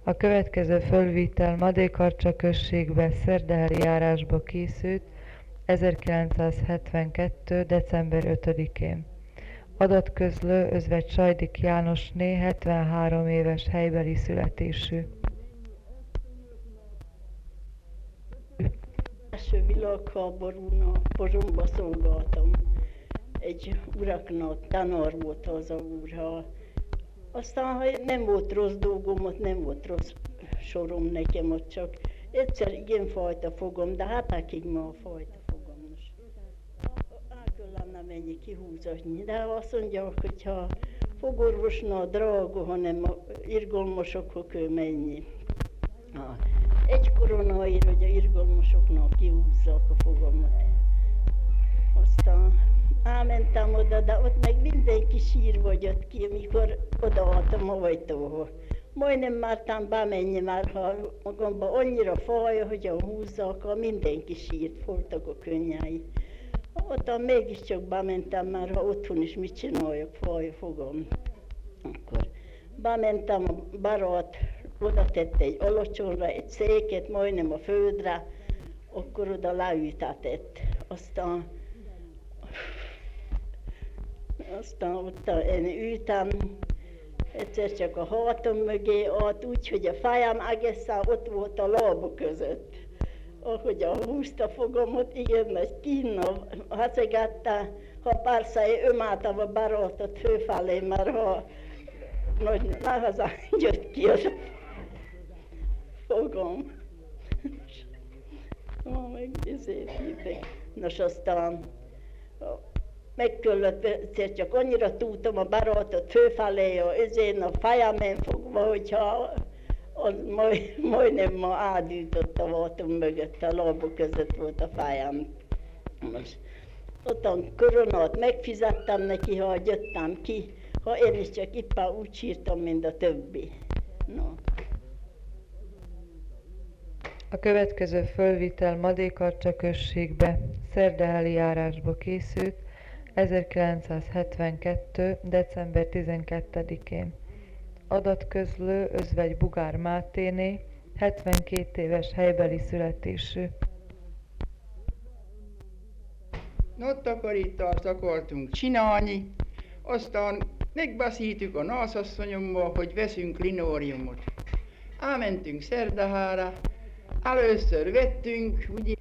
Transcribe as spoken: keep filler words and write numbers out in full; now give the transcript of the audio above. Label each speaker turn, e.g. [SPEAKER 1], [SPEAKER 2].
[SPEAKER 1] A következő fölvitel Madékarcsa községbe szerdahelyi járásba készült ezerkilencszázhetvenkettő. december ötödikén. Adatközlő Özvegy Sajdik Jánosné, hetvenhárom éves, helybeli születésű.
[SPEAKER 2] Első világháborún a Pozsonyba szolgáltam. Egy uraknak tanár volt az a úr. Ha aztán, ha nem volt rossz dolgom, ott nem volt rossz sorom nekem, ott csak egyszer igen fajta fogom, de hátákig ma a fajta fogom. El kellene menni kihúzatni, de azt mondják, hogy ha fogorvosnál drága, hanem a irgalmasokhoz kell menni. Ha egy koronaért, hogy a irgalmasoknál kihúzzák a fogamat. Aztán elmentem oda, de ott meg mindenki sírva jött ki, amikor odaadtam a ajtóhoz. Majdnem mártam bemenni, mert ha magamban annyira fáj, hogy a húzzák, mindenki sírt, voltak a könnyei. Ottan mégiscsak bementem, mert ha otthon is mit csináljak, fáj a fogam. Akkor bementem a barát, oda tette egy alacsonyra, egy széket, majdnem a földre, akkor oda leültetett. Aztán, aztán ott én ültem, egyszer csak a hátam mögé állt, úgy, hogy a fejem egészen ott volt a lába között. Ahogy a húzta fogamot, igen nagy kínnal hacegette, ha persze ömáltam a barátot főfelé, mert ha nagy nehezán jött ki az fogam. Ah, meg ezért hívták. Nos, aztán meg kellett egyszer csak annyira tudtam a barátot főfelé, ezért a fejemen fogva, hogyha az majd, majdnem ma átütött a vátom mögött, a lábok között volt a fejem. Most ottan koronát megfizettem neki, ha jöttem ki, ha én is csak éppen úgy sírtam, mint a többi. No.
[SPEAKER 1] A következő fölvitel Madékarcsa községbe szerdahelyi járásba készült ezerkilencszázhetvenkettő. december tizenkettedikén. Adatközlő Özvegy Bugár Máténé, hetvenkét éves, helybeli születésű.
[SPEAKER 3] Nattakarítást akartunk csinálni, aztán megbeszéltük a nászasszonyommal, hogy veszünk linóriumot. Elmentünk Szerdahára, először vettünk, ugye,